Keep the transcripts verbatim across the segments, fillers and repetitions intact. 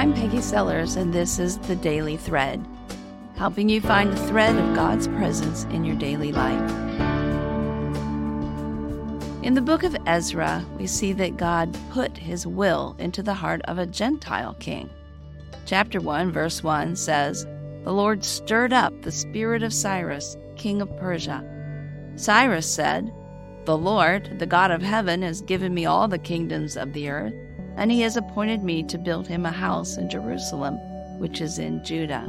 I'm Peggy Sellers, and this is The Daily Thread, helping you find the thread of God's presence in your daily life. In the book of Ezra, we see that God put his will into the heart of a Gentile king. Chapter one, verse one says, "The Lord stirred up the spirit of Cyrus, king of Persia. Cyrus said, 'The Lord, the God of heaven, has given me all the kingdoms of the earth, and he has appointed me to build him a house in Jerusalem, which is in Judah.'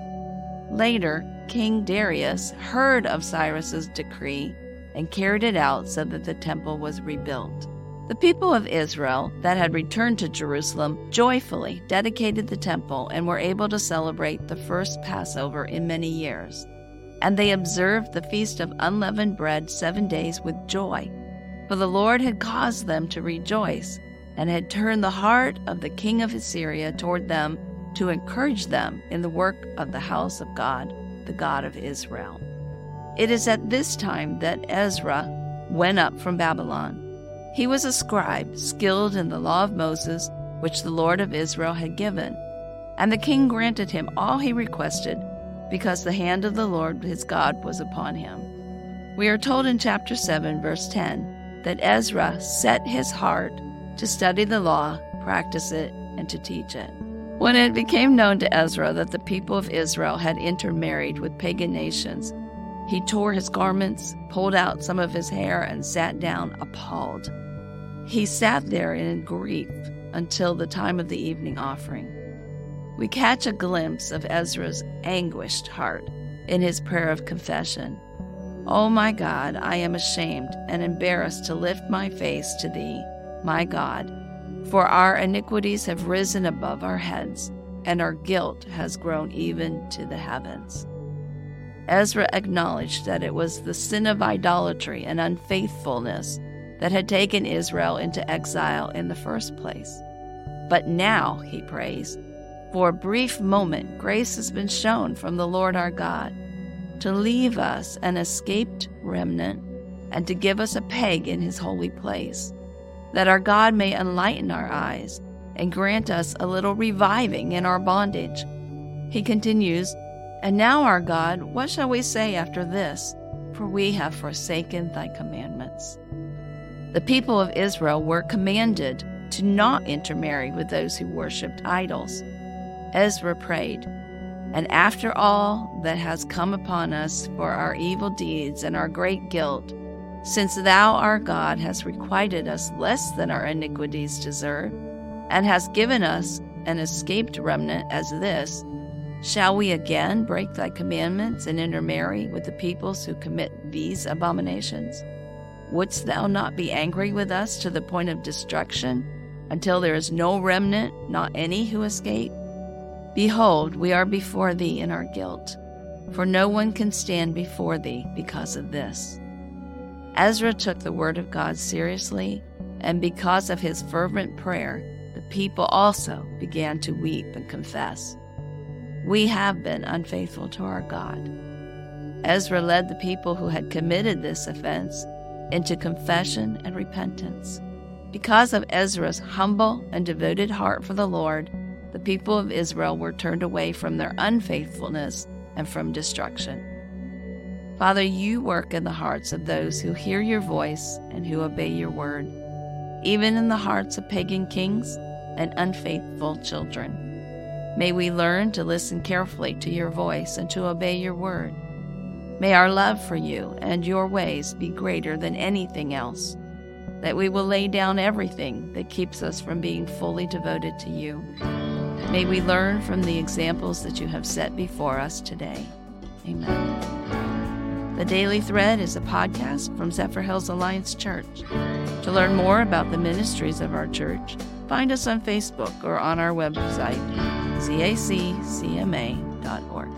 Later, King Darius heard of Cyrus's decree and carried it out so that the temple was rebuilt. The people of Israel that had returned to Jerusalem joyfully dedicated the temple and were able to celebrate the first Passover in many years. And they observed the Feast of Unleavened Bread seven days with joy, for the Lord had caused them to rejoice and had turned the heart of the king of Assyria toward them to encourage them in the work of the house of God, the God of Israel." It is at this time that Ezra went up from Babylon. He was a scribe, skilled in the law of Moses, which the Lord of Israel had given. And the king granted him all he requested, because the hand of the Lord his God was upon him. We are told in chapter seven, verse ten, that Ezra set his heart to study the law, practice it, and to teach it. When it became known to Ezra that the people of Israel had intermarried with pagan nations, he tore his garments, pulled out some of his hair, and sat down appalled. He sat there in grief until the time of the evening offering. We catch a glimpse of Ezra's anguished heart in his prayer of confession. "O my God, I am ashamed and embarrassed to lift my face to thee, my God, for our iniquities have risen above our heads, and our guilt has grown even to the heavens." Ezra acknowledged that it was the sin of idolatry and unfaithfulness that had taken Israel into exile in the first place. But now, he prays, for a brief moment grace has been shown from the Lord our God to leave us an escaped remnant and to give us a peg in his holy place, that our God may enlighten our eyes and grant us a little reviving in our bondage. He continues, "And now, our God, what shall we say after this? For we have forsaken thy commandments." The people of Israel were commanded to not intermarry with those who worshipped idols. Ezra prayed, "And after all that has come upon us for our evil deeds and our great guilt, since thou, our God, hast requited us less than our iniquities deserve, and hast given us an escaped remnant as this, shall we again break thy commandments and intermarry with the peoples who commit these abominations? Wouldst thou not be angry with us to the point of destruction, until there is no remnant, not any who escape? Behold, we are before thee in our guilt, for no one can stand before thee because of this." Ezra took the word of God seriously, and because of his fervent prayer, the people also began to weep and confess, "We have been unfaithful to our God." Ezra led the people who had committed this offense into confession and repentance. Because of Ezra's humble and devoted heart for the Lord, the people of Israel were turned away from their unfaithfulness and from destruction. Father, you work in the hearts of those who hear your voice and who obey your word, even in the hearts of pagan kings and unfaithful children. May we learn to listen carefully to your voice and to obey your word. May our love for you and your ways be greater than anything else, that we will lay down everything that keeps us from being fully devoted to you. May we learn from the examples that you have set before us today. Amen. The Daily Thread is a podcast from Zephyr Hills Alliance Church. To learn more about the ministries of our church, find us on Facebook or on our website, c a c c m a dot org.